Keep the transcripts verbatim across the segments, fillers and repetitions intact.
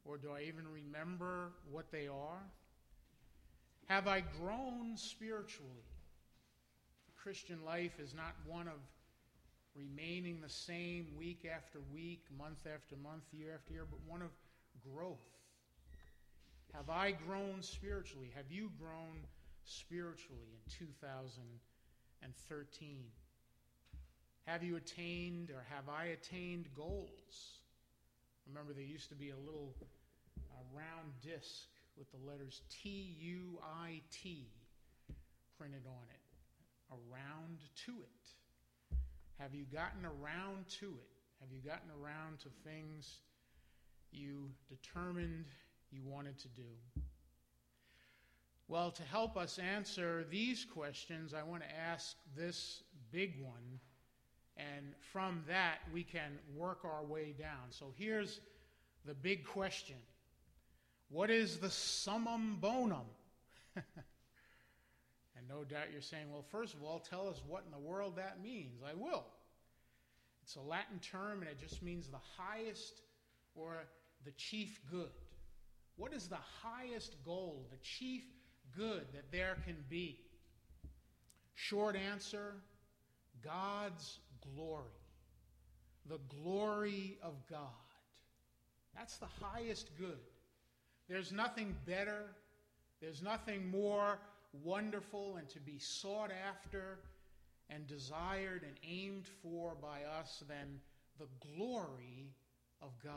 Or do I even remember what they are? Have I grown spiritually? Christian life is not one of remaining the same week after week, month after month, year after year, but one of growth. Have I grown spiritually? Have you grown spiritually in two thousand thirteen? Have you attained, or have I attained goals? Remember, there used to be a little uh, round disc with the letters T U I T printed on it. Around to it. Have you gotten around to it? Have you gotten around to things you determined you wanted to do? Well, to help us answer these questions, I want to ask this big one, and from that we can work our way down. So here's the big question. What is the summum bonum? And no doubt you're saying, well, first of all, tell us what in the world that means. I will. It's a Latin term, and it just means the highest or the chief good. What is the highest goal, the chief good that there can be? Short answer, God's glory. The glory of God. That's the highest good. There's nothing better. There's nothing more wonderful and to be sought after and desired and aimed for by us than the glory of God.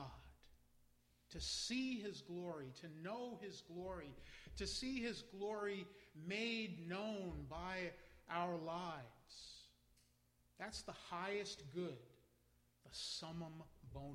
To see His glory, to know His glory, to see His glory made known by our lives. That's the highest good, the summum bonum.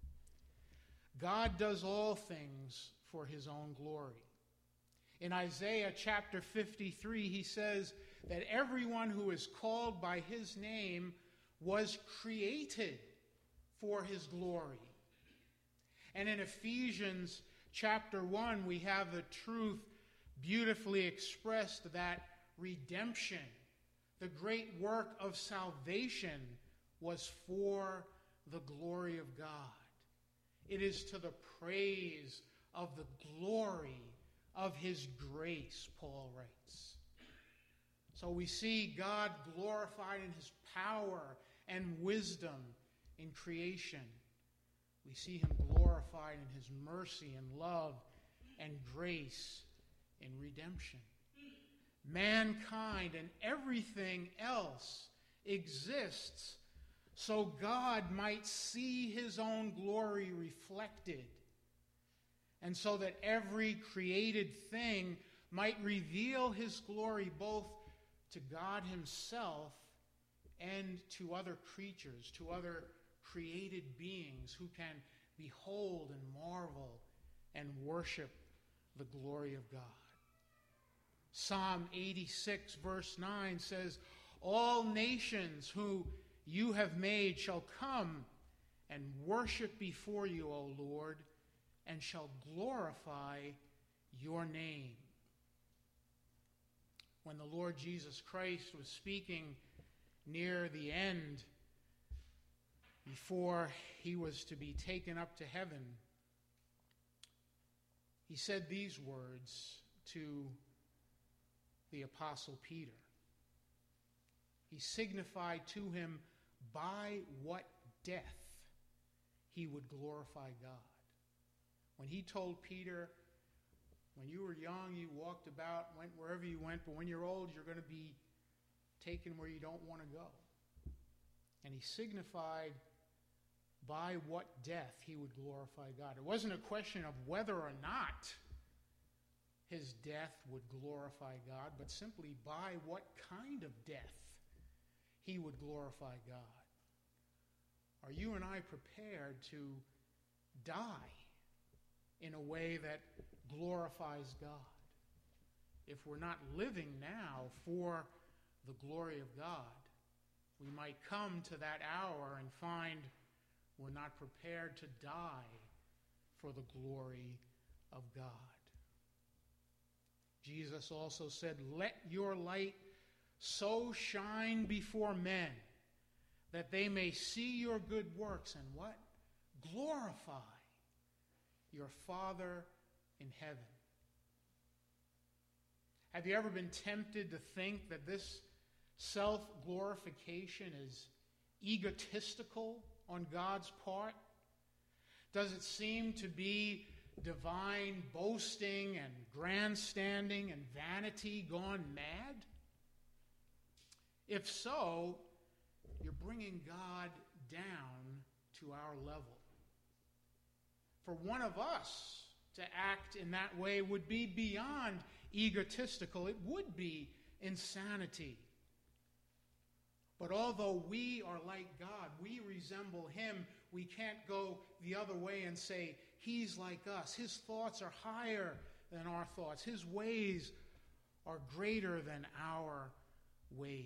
God does all things for His own glory. In Isaiah chapter fifty-three, he says that everyone who is called by His name was created for His glory. And in Ephesians chapter one, we have the truth beautifully expressed that redemption, the great work of salvation, was for the glory of God. It is to the praise of the glory of His grace, Paul writes. So we see God glorified in His power and wisdom in creation. We see Him glorified in His mercy and love and grace in redemption. Mankind and everything else exists so God might see His own glory reflected, and so that every created thing might reveal His glory both to God Himself and to other creatures, to other created beings who can behold and marvel and worship the glory of God. Psalm eighty-six verse nine says, "All nations who you have made shall come and worship before you, O Lord, and shall glorify your name." When the Lord Jesus Christ was speaking near the end, before He was to be taken up to heaven, He said these words to the Apostle Peter. He signified to him by what death he would glorify God. When he told Peter, when you were young, you walked about, went wherever you went, but when you're old, you're going to be taken where you don't want to go. And he signified by what death he would glorify God. It wasn't a question of whether or not his death would glorify God, but simply by what kind of death he would glorify God. Are you and I prepared to die in a way that glorifies God? If we're not living now for the glory of God, we might come to that hour and find we're not prepared to die for the glory of God. Jesus also said, "Let your light so shine before men that they may see your good works," and what? Glorify your Father in heaven. Have you ever been tempted to think that this self-glorification is egotistical on God's part? Does it seem to be divine boasting and grandstanding and vanity gone mad? If so, you're bringing God down to our level. For one of us to act in that way would be beyond egotistical. It would be insanity. But although we are like God, we resemble Him, we can't go the other way and say, He's like us. His thoughts are higher than our thoughts. His ways are greater than our ways.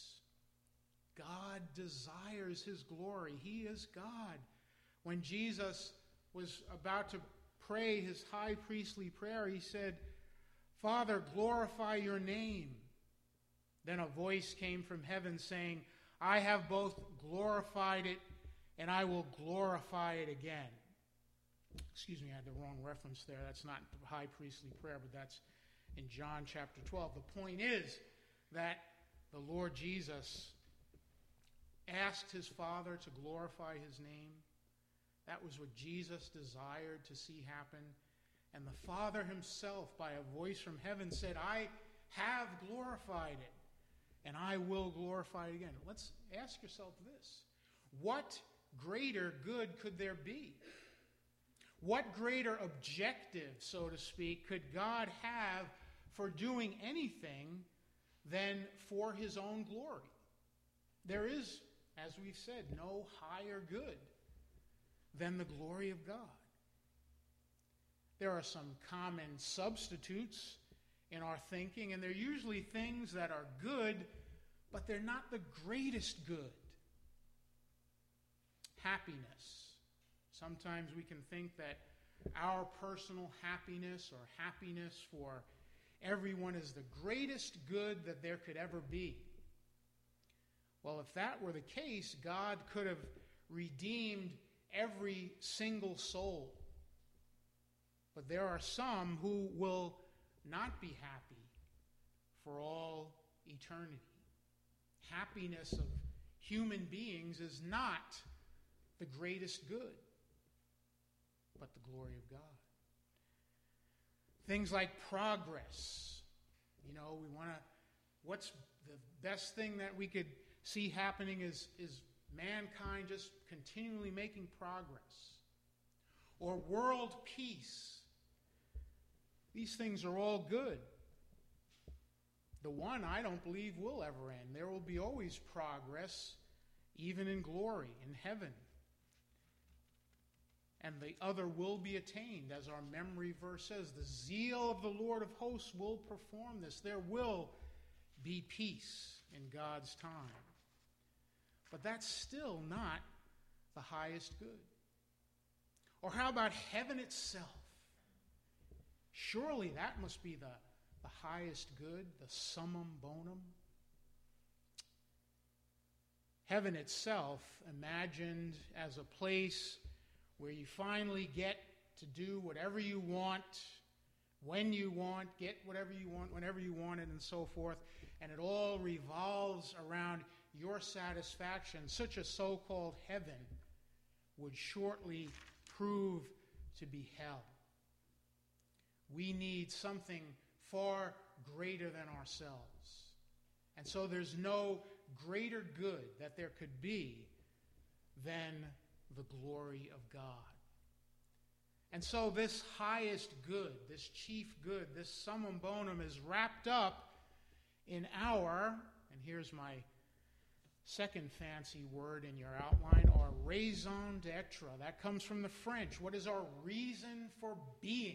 God desires His glory. He is God. When Jesus was about to pray His high priestly prayer, He said, Father, glorify your name. Then a voice came from heaven saying, I have both glorified it and I will glorify it again. Excuse me, I had the wrong reference there. That's not the high priestly prayer, but that's in John chapter twelve. The point is that the Lord Jesus asked His Father to glorify His name. That was what Jesus desired to see happen. And the Father Himself, by a voice from heaven, said, I have glorified it, and I will glorify it again. Let's ask yourself this. What greater good could there be? What greater objective, so to speak, could God have for doing anything than for His own glory? There is, as we've said, no higher good than the glory of God. There are some common substitutes in our thinking, and they're usually things that are good, but they're not the greatest good. Happiness. Sometimes we can think that our personal happiness or happiness for everyone is the greatest good that there could ever be. Well, if that were the case, God could have redeemed every single soul. But there are some who will not be happy for all eternity. Happiness of human beings is not the greatest good, but the glory of God. Things like progress. You know, we want to, what's the best thing that we could see happening is, is mankind just continually making progress. Or world peace. These things are all good. The one I don't believe will ever end. There will be always progress, even in glory, in heaven. And the other will be attained, as our memory verse says. The zeal of the Lord of hosts will perform this. There will be peace in God's time. But that's still not the highest good. Or how about heaven itself? Surely that must be the, the highest good, the summum bonum. Heaven itself, imagined as a place where you finally get to do whatever you want, when you want, get whatever you want, whenever you want it, and so forth. And it all revolves around your satisfaction. Such a so-called heaven would shortly prove to be hell. We need something far greater than ourselves. And so there's no greater good that there could be than the glory of God. And so this highest good, this chief good, this summum bonum is wrapped up in our, and here's my second fancy word in your outline, our raison d'etre. That comes from the French. What is our reason for being?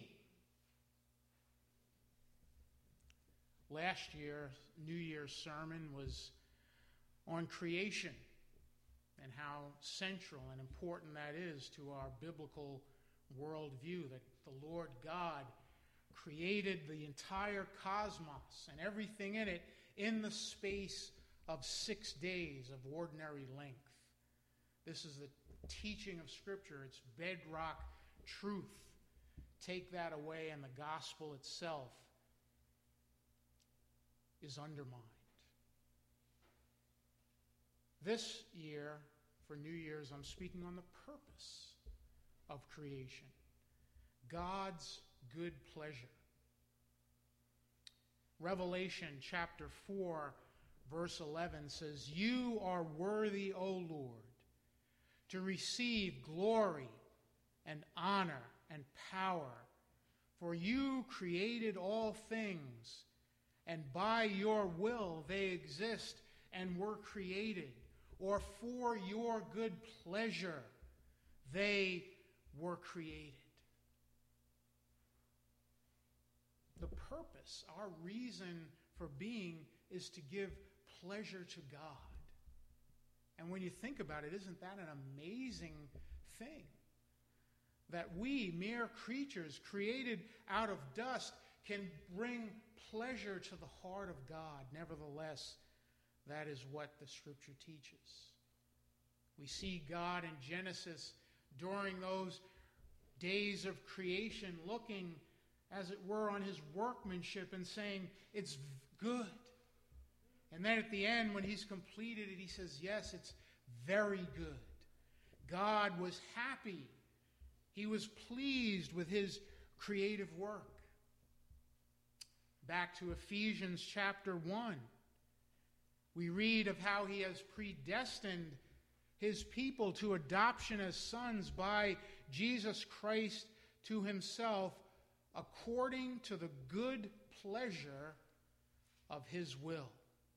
Last year, New Year's sermon was on creation and how central and important that is to our biblical worldview, that the Lord God created the entire cosmos and everything in it in the space of six days of ordinary length. This is the teaching of Scripture. It's bedrock truth. take that away and the gospel itself is undermined. This year, for New Year's, I'm speaking on the purpose of creation. God's good pleasure. Revelation chapter four, verse eleven says, "You are worthy, O Lord, to receive glory and honor and power, for you created all things, and by your will they exist and were created, or for your good pleasure they were created." The purpose, our reason for being, is to give pleasure to God. And when you think about it, isn't that an amazing thing? That we, mere creatures created out of dust, can bring pleasure to the heart of God. Nevertheless, that is what the Scripture teaches. We see God in Genesis during those days of creation looking, as it were, on his workmanship and saying, "It's good." And then at the end, when he's completed it, he says, "Yes, it's very good." God was happy. He was pleased with his creative work. Back to Ephesians chapter one. We read of how he has predestined his people to adoption as sons by Jesus Christ to himself, according to the good pleasure of his will.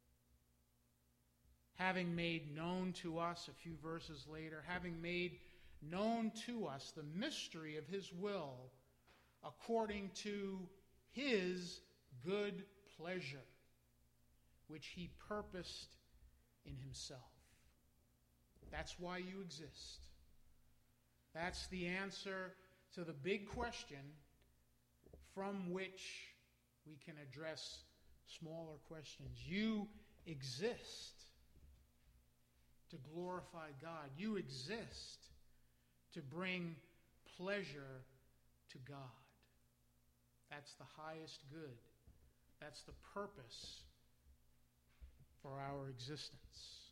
Having made known to us, a few verses later, having made known to us the mystery of his will, according to his good pleasure, which he purposed in himself. That's why you exist. That's the answer to the big question from which we can address smaller questions. You exist to glorify God. You exist to bring pleasure to God. That's the highest good. That's the purpose for our existence.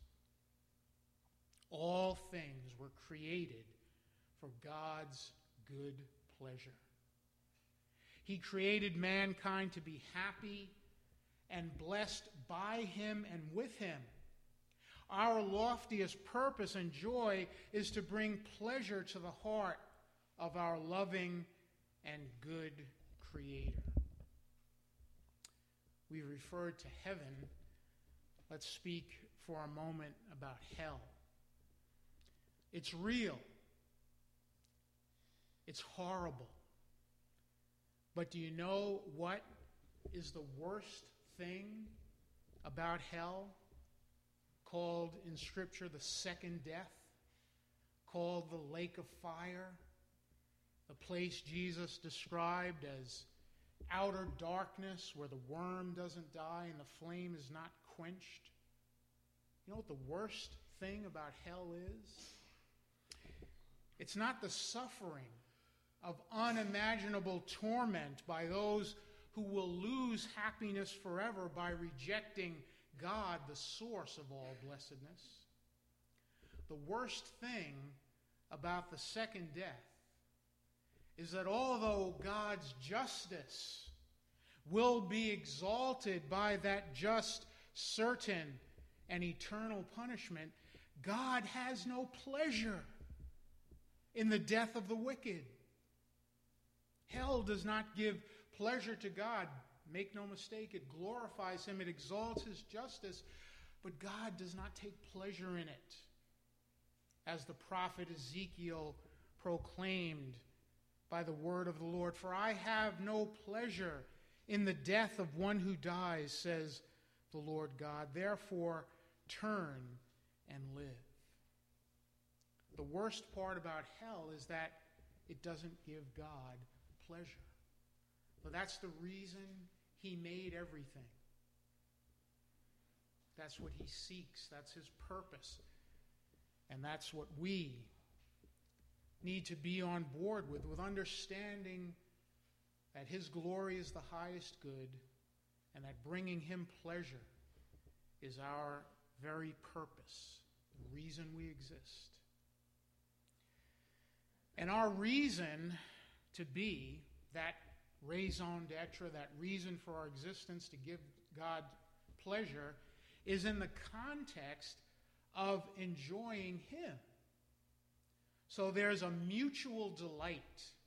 All things were created for God's good pleasure. He created mankind to be happy and blessed by him and with him. Our loftiest purpose and joy is to bring pleasure to the heart of our loving and good Creator. We referred to heaven. Let's speak for a moment about hell. It's real. It's horrible. But do you know what is the worst thing about hell? Called in Scripture the second death, called the lake of fire, the place Jesus described as outer darkness where the worm doesn't die and the flame is not quenched. You know what the worst thing about hell is? It's not the suffering of unimaginable torment by those who will lose happiness forever by rejecting God, the source of all blessedness. The worst thing about the second death is that although God's justice will be exalted by that just, certain, and eternal punishment, God has no pleasure in the death of the wicked. Hell does not give pleasure to God. Make no mistake, it glorifies him, it exalts his justice, but God does not take pleasure in it. As the prophet Ezekiel proclaimed by the word of the Lord, "For I have no pleasure in the death of one who dies, says the Lord God. Therefore, turn and live." The worst part about hell is that it doesn't give God pleasure. But that's the reason he made everything. That's what he seeks. That's his purpose. And that's what we need to be on board with, with understanding that his glory is the highest good, and that bringing him pleasure is our very purpose, the reason we exist. And our reason to be, that raison d'etre, that reason for our existence to give God pleasure, is in the context of enjoying him. So there's a mutual delight.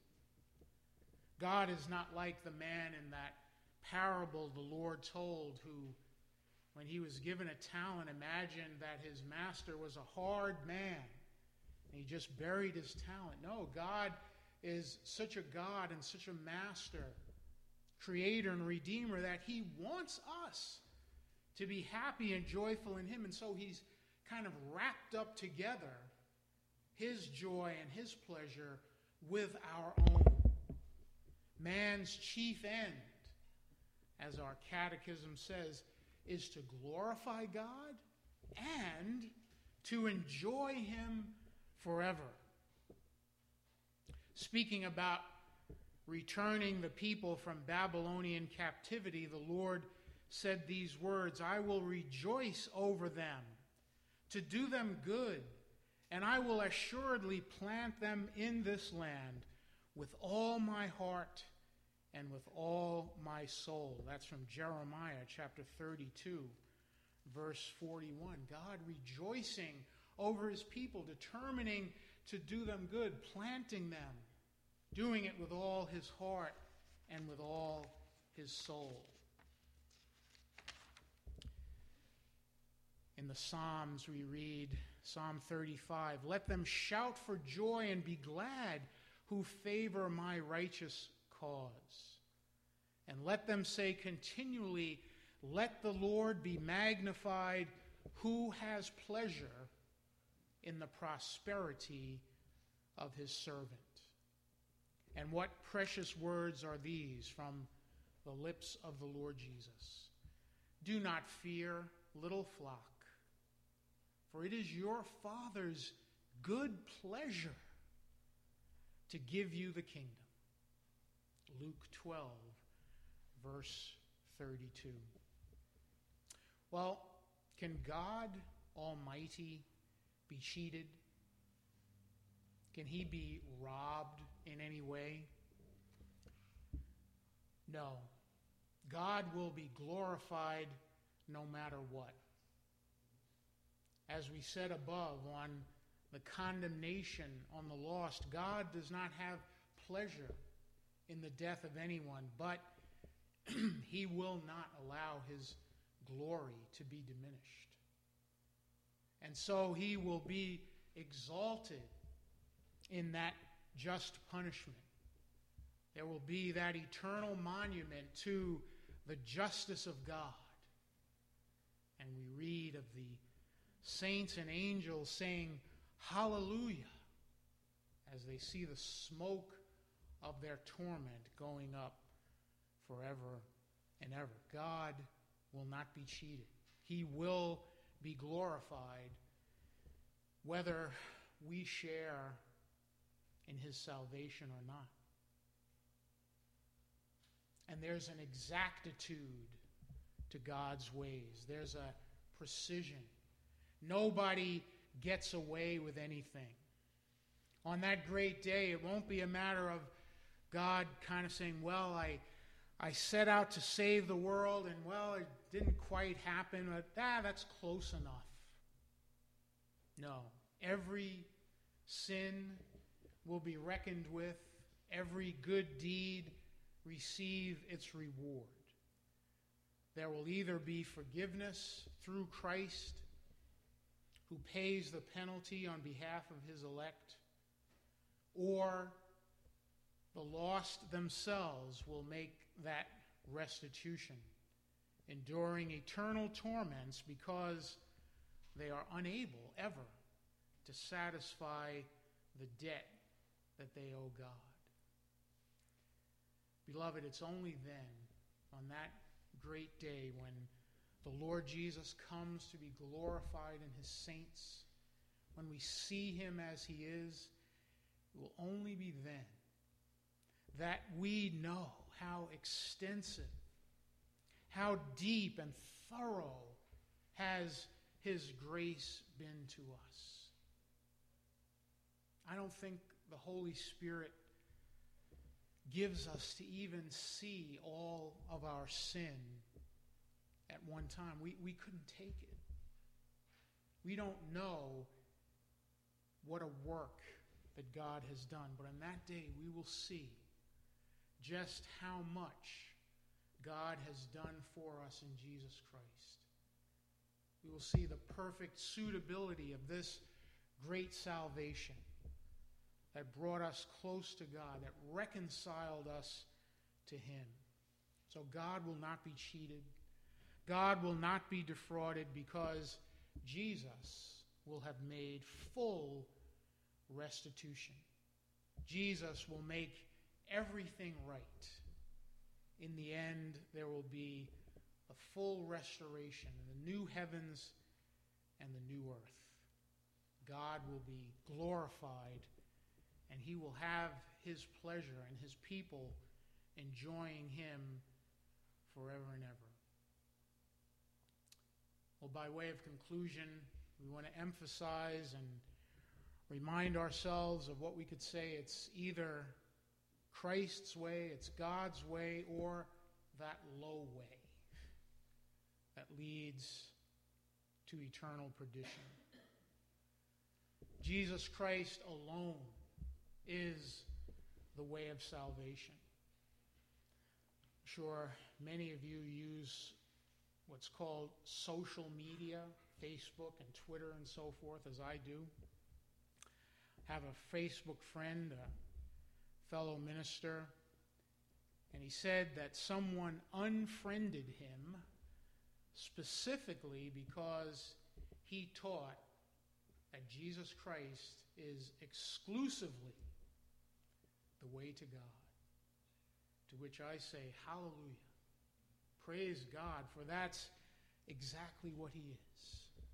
God is not like the man in that parable the Lord told who, when he was given a talent, imagined that his master was a hard man and he just buried his talent. No, God is such a God and such a master, creator and redeemer, that he wants us to be happy and joyful in him. And so he's kind of wrapped up together his joy and his pleasure with our own. Man's chief end, as our catechism says, is to glorify God and to enjoy him forever. Speaking about returning the people from Babylonian captivity, the Lord said these words, "I will rejoice over them, to do them good, and I will assuredly plant them in this land with all my heart and with all my soul." That's from Jeremiah chapter thirty-two, verse forty-one. God rejoicing over his people, determining to do them good, planting them, doing it with all his heart and with all his soul. In the Psalms we read, Psalm thirty-five, "Let them shout for joy and be glad who favor my righteous cause. And let them say continually, let the Lord be magnified, who has pleasure in the prosperity of his servant." And what precious words are these from the lips of the Lord Jesus. "Do not fear, little flock, for it is your Father's good pleasure to give you the kingdom." Luke twelve, verse thirty-two. Well, can God Almighty be cheated? Can he be robbed in any way? No. God will be glorified no matter what. As we said above on the condemnation on the lost, God does not have pleasure in the death of anyone, but he will not allow his glory to be diminished. And so he will be exalted in that just punishment. There will be that eternal monument to the justice of God. And we read of the saints and angels saying, "Hallelujah," as they see the smoke of their torment going up forever and ever. God will not be cheated. He will be glorified whether we share in his salvation or not. And there's an exactitude to God's ways. There's a precision. Nobody gets away with anything. On that great day, it won't be a matter of God kind of saying, well, I, I set out to save the world, and, well, it didn't quite happen, but ah, that's close enough. No. Every sin will be reckoned with. Every good deed receive its reward. There will either be forgiveness through Christ, who pays the penalty on behalf of his elect, or the lost themselves will make that restitution, enduring eternal torments because they are unable ever to satisfy the debt that they owe God. Beloved, it's only then, on that great day when the Lord Jesus comes to be glorified in his saints, when we see him as he is, it will only be then that we know how extensive, how deep and thorough has His grace been to us. I don't think the Holy Spirit gives us to even see all of our sin at one time. We, we couldn't take it. We don't know what a work that God has done. But on that day, we will see just how much God has done for us in Jesus Christ. We will see the perfect suitability of this great salvation that brought us close to God, that reconciled us to Him. So God will not be cheated. God will not be defrauded, because Jesus will have made full restitution. Jesus will make everything right. In the end, there will be a full restoration in the new heavens and the new earth. God will be glorified, and He will have His pleasure and His people enjoying Him forever and ever. Well, by way of conclusion, we want to emphasize and remind ourselves of what we could say. It's either Christ's way, it's God's way, or that low way that leads to eternal perdition. Jesus Christ alone is the way of salvation. I'm sure many of you use what's called social media, Facebook and Twitter and so forth, as I do. I have a Facebook friend, a fellow minister, and he said that someone unfriended him specifically because he taught that Jesus Christ is exclusively the way to God. To which I say, hallelujah. Praise God, for that's exactly what He is.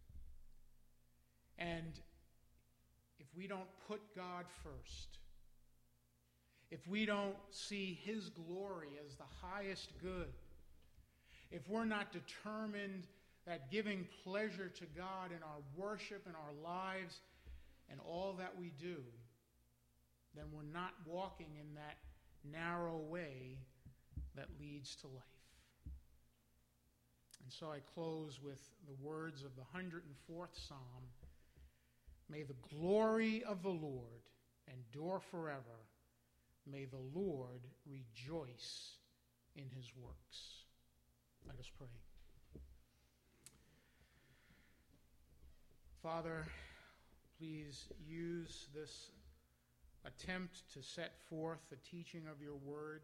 And if we don't put God first, if we don't see His glory as the highest good, if we're not determined that giving pleasure to God in our worship and our lives and all that we do, then we're not walking in that narrow way that leads to life. And so I close with the words of the one hundred fourth Psalm. May the glory of the Lord endure forever. May the Lord rejoice in His works. Let us pray. Father, please use this attempt to set forth the teaching of your word,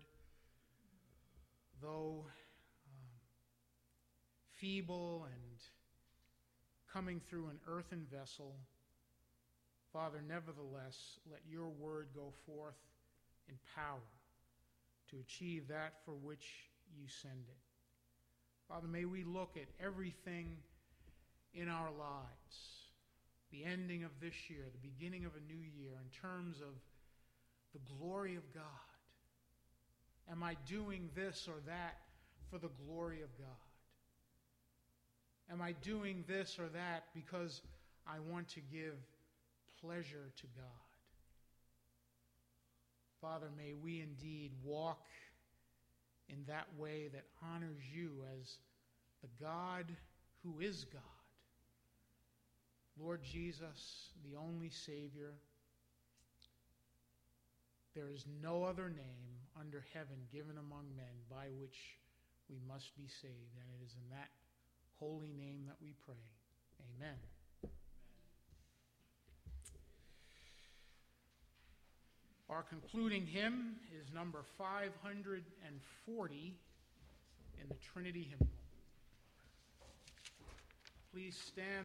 though um, feeble and coming through an earthen vessel. Father, nevertheless, let your word go forth in power to achieve that for which you send it. Father, may we look at everything in our lives, the ending of this year, the beginning of a new year, in terms of the glory of God. Am I doing this or that for the glory of God? Am I doing this or that because I want to give pleasure to God? Father, may we indeed walk in that way that honors you as the God who is God. Lord Jesus, the only Savior. There is no other name under heaven given among men by which we must be saved, and it is in that holy name that we pray. Amen. Our concluding hymn is number five hundred forty in the Trinity Hymnal. Please stand.